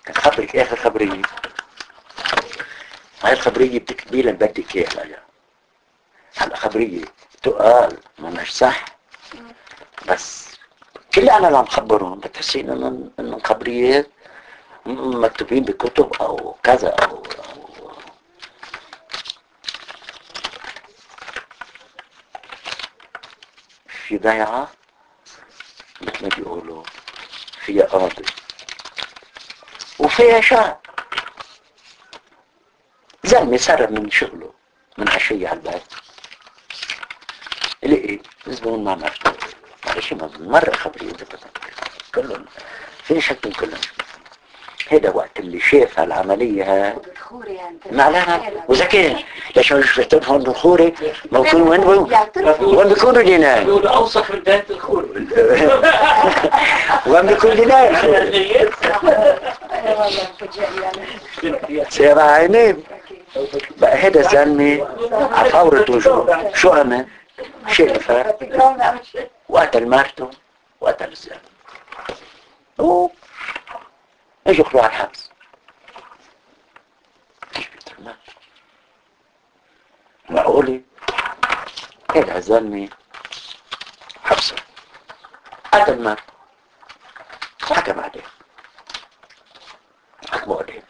خبرك اخر خبرية. هاي الخبرية بتكتبي لك بدك اياها. هلا خبرية تقال ما مش صح، بس كل انا اللي عم خبرهم بتحسين انه خبريات مكتوبين بكتب او كذا او في ضيعة مثل ما بيقولوا فيها قاضي وفيها شعب. زلمة سرب من شغله من عشية على البيت لقي زبون ما مرته معلش مرة خبرية كلهم في شك من كلهم. هذا وقت اللي شاف العملية معناها وذكي ليش مش بيحتاج هون الخوري موجود وين بيكونوا دينار اوصف من ذات الخوري وين بيكون دينار سيرا عينين بقى هذا زلمي على فورة وجهه شو عمل شقفة وقتل مرته وقتل الزلمة اجوا اخذوه على الحبس. معقولي هذا زلمي حبسه قتل مرته حكم عليه حكموا عليه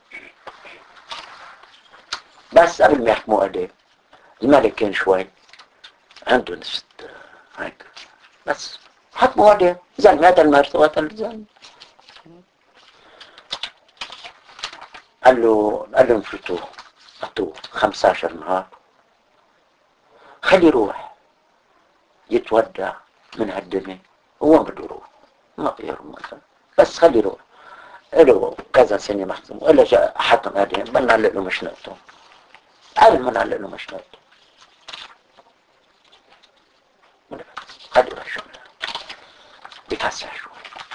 بس قبل ما يحكموا عليه الملك كان شوي عنده نفس هيك بس حكموا عليه زلمي قتل مرته وقتل الزلمة. قال له انفلتوه اعطوه 15 نهار خلي يروح يتودع من هالدنيا هو بده يروح ما غيره مثلا بس خلي يروح له كذا سنة محكوم ولا جاء حكم عليه ما نعلق له مشنقته قال ما نعلق له مشنقته خلي يروح شغله بيتحسن شوي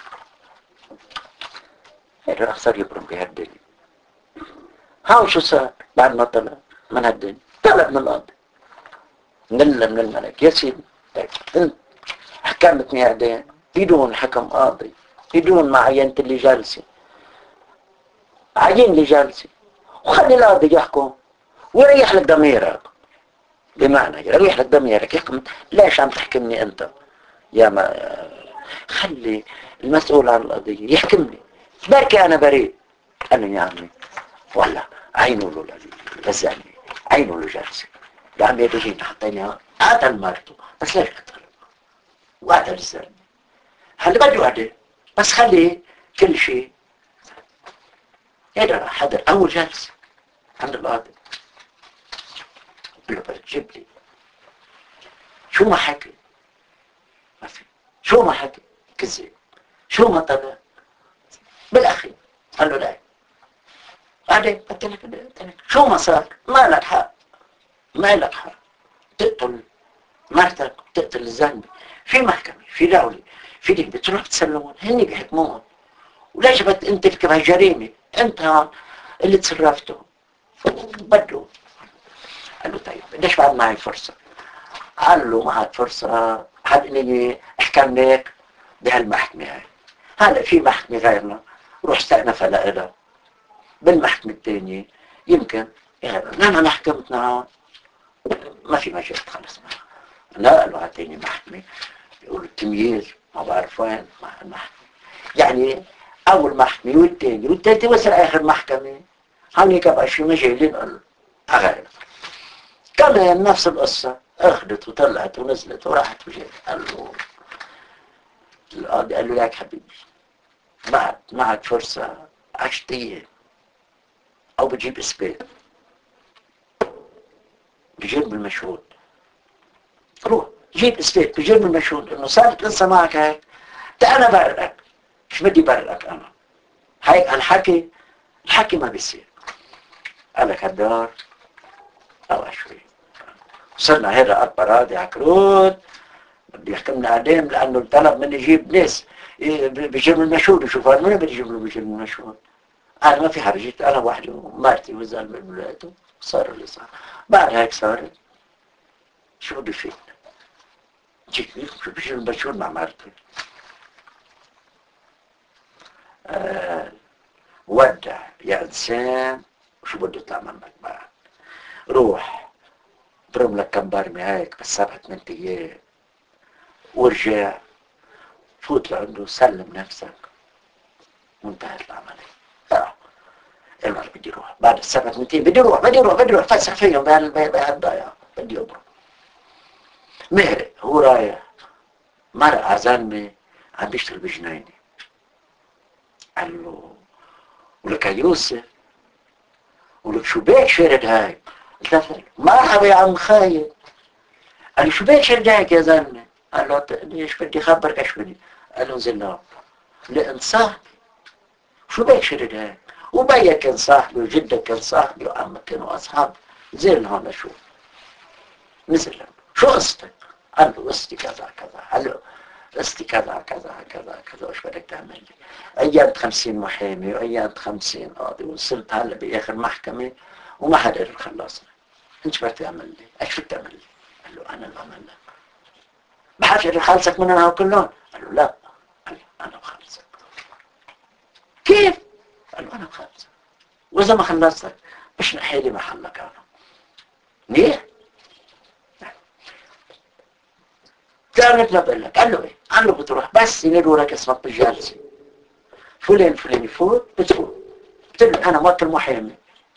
هذا صار يبرم بهالدنيا. هاو شو صار بعد ما طلع من هالدنيا طلع من الأرض من الملك يا سيدي انت حكمتني عدين بدون حكم قاضي بدون ما عينت اللي جالسي عين اللي جالسي وخلي القاضي يحكم ويريح لك ضميرك بمعنى يريح لك ضميرك يحكم ليش عم تحكمني انت يا ما خلي المسؤول عن القضية يحكمني بركي انا بريء قال له يا عمي والله عينوا له للزلمة عينوا له جالسي يا عمي بيجينا حطينا قتل مرته بس ليش قتل وقتل الزلمة هل بده قتل بس خلي كل شيء هذا حضر اول جلسة عند القاضي قال له بتجيب لي شو ما حكي ما في شو ما حكي كذب شو ما طلع بالاخير قال له لا بعدين قلت لك شو ما صار ما لك حق ما لك حق تقتل مرتك تقتل الزلمه في محكمه في دوله في ديك بتروح تسلمون هني بيحكمون وليش انت تركب هالجريمه انت اللي تصرفته بده قال له طيب ليش بعد معي فرصه قال له معك فرصه حد اني احكم لك بهالمحكمه هاي هلا في محكمه غيرنا روح استأنفها لها بالمحكمة الثانية يمكن لما محكمتنا ما في مجال خلص معها نقلوا على ثاني محكمة يقولوا التمييز ما بعرف وين المحكمة يعني أول محكمة والثانية والثالثة وصل آخر محكمة هونيك بقى شو مجال ينقل أغير كمان نفس القصة أخذت وطلعت ونزلت وراحت وجيت قال له القاضي قال له لك حبيبي معك فرصة 10 أيام أو بتجيب إثبات بجيب بالمشهود روح جيب إثبات بجيب بالمشهود إنه صارت قصة معك هيك أنا برقك مش بدي برقك أنا هيك الحكي ما بيصير قال لك هالدار أو شوي وصلنا هذا البرادي عكروت بده يحكمنا قدام لأنه الطلب مني يجيب ناس بجيب المشهود وشوف هذا من بده يجيب المشهود أنا ما في حاجة جيت أنا وحدي ومرتي والزلمة بولاده صار اللي صار بعد هيك صارت شو بدي فيه جيت شو بيجي المشهود مع مرتي ودع يا انسان، وشو بده يطلع منك بعد؟ روح ضرب لك كم برمي هيك بس 7-8 ايام وارجع، فوت لعنده سلم نفسك وانتهت العملية. المرة بدي اروح بعد 7-8 ايام، بدي اروح فسح فيهم بهالضيعة، بدي اضرب. مهرق هو رايح، مرق زلمة عم بيشتغل بجنينة، قال له ولك يا يوسف، ولك شو بيك شرد هاي؟ قلت له مرحبا يا عم خايد. قال له شو بيك شرد هيك يا زلمة؟ قال له ليش بدي اخبرك ايش بدي؟ قال له انزل لهون. لأن صاحبي شو بيك شرد هيك؟ وبيك كان صاحبي وجدك كان صاحبي وعمك كانوا اصحاب. نزل هون اشوف. نزل له شو قصتك؟ قال له قصتي كذا كذا. قال له قصتي كذا كذا كذا كذا، وش بدك تعمل لي؟ ايام 50 محامي وايام 50 قاضي، وصلت هلا باخر محكمه وما حدا قدر يخلصني. انت شو بدك تعمل لي؟ ايش بدك تعمل لي؟ قال له انا اللي عمل لك. ما حدا قدر يخلصك من انا كلهم؟ قال له لا. قال له انا بخلصك. كيف؟ قال له انا بخلصك، واذا ما خلصتك مش حالي محلك انا. ليه؟ كانت ما بقول لك. قال له ايه؟ قال له بتروح بس ينادوا لك اسمك بالجالسه فلان فلان، يفوت بتفوت بتقول له انا موكل محامي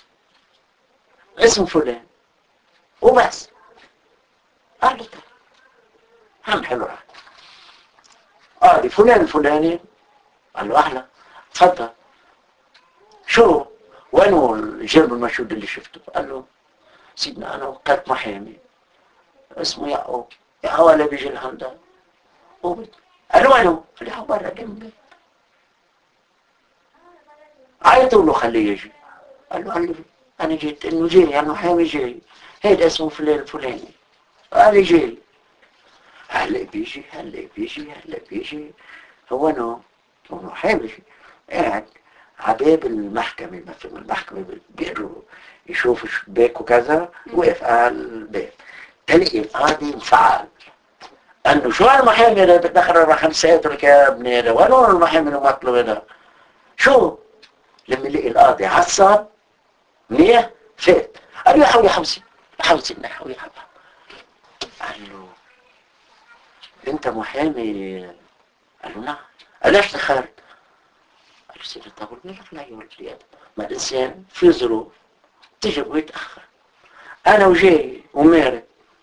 اسم فلان وبس. قال له طيب هم حلو هذا. قال فلان الفلاني. قال له اهلا تفضل. شو وينه الجرم المشهود اللي شفته؟ قال له سيدنا انا وكلت محامي اسمه يعقوب. يعقوب اللي بيجي لهندن. قال له وينه؟ قال له برا جنبي. عيطوا له خليه يجي. قال له انا جيت انه جاي المحامي جاي، هيدا اسمه فلان الفلاني. قال لي جاي. هلا بيجي. هو انه محامي قاعد عباب المحكمة، مثلا المحكمة بيقدروا يشوفوا شباك وكذا، وقف على الباب. تلاقي القاضي انفعل انه شو هالمحامي اللي بتدخل رقم سيادتك يا ابني هذا؟ وين هو المحامي المطلوب هذا؟ شو؟ لما يلاقي القاضي عصب منيح فات. قال له يا حولي حوسي يا حولي. قال له انت محامي؟ قال له نعم. قال ليش تأخرت؟ قال له سيدي طب لك لا يولد لي، ما الانسان في ظروف تجي ويتأخر. انا وجاي ومارد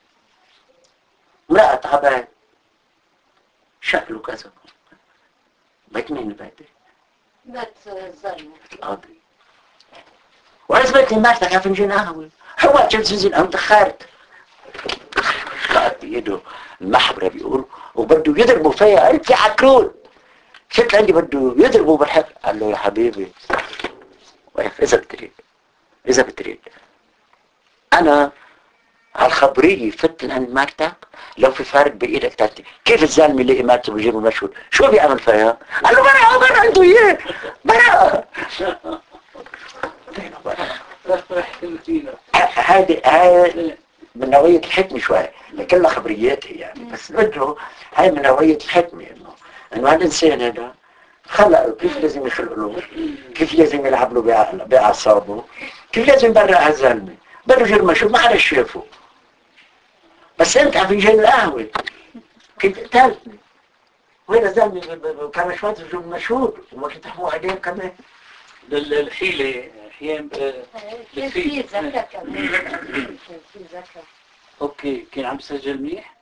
امرأة تعبان شكله كذا. بيت مين بيتي؟ بيت الزلمة القاضي. وعزبت لي مرتك فنجان قهوة. هو جلسة أنا تأخرت. قاعد بيده المحبرة بيقول وبده يضربوا فيا. قلت يا عكرون شفت عندي بده يضربوا بالحق. قال له يا حبيبي وقف إذا بتريد أنا على الخبرية فت عند مرتك لو في فارق بإيدك تاتي. كيف الزلمة اللي مرته بيجيبه المشهور شو بيعمل فيها؟ قال له برا عنده إياه برا. هذه من نوعية الحكمة شوية، كلها خبريات يعني، بس بده هاي من نوعية الحكمة انه هالإنسان هذا خلقه كيف لازم يخلق له، كيف لازم يلعب له بأعصابه، كيف لازم يبرع هالزلمة. برجل مشهور ما حدا شافه، بس انت على فنجان القهوة كنت قتلتني. وين الزلمة كان شوية رجل مشهور وما كنت تحموا عليه كمان. الحيلة احيان في ذكاء كمان في ذكاء. اوكي كان عم بسجل منيح.